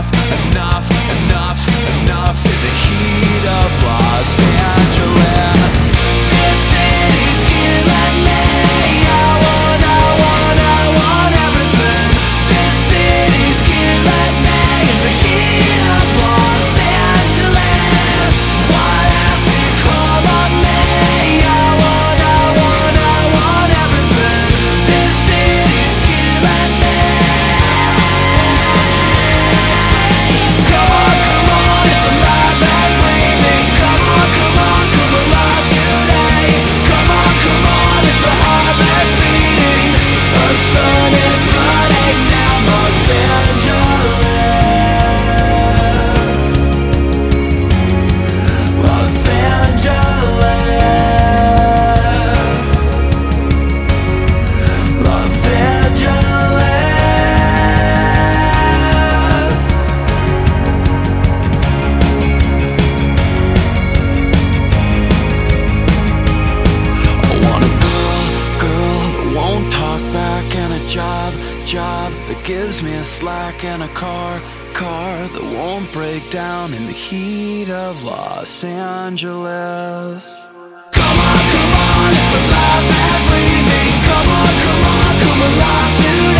enough, enough, enough's enough in the heat of Los Angeles. This city's killing me. I want everything. This city's killing me in the heat of Los Angeles. What has become of me? I want everything. This city's killing me. Come on, it's alive and breathing. Come on, come alive today. Come on, it's a heartless beating. The sun is running down Los Angeles. Los Angeles. Los Angeles. I want a girl that won't talk back, and a job that gives me a slack, and a car that won't break down in the heat of Los Angeles. Come on, it's alive and breathing. Come on, come alive today.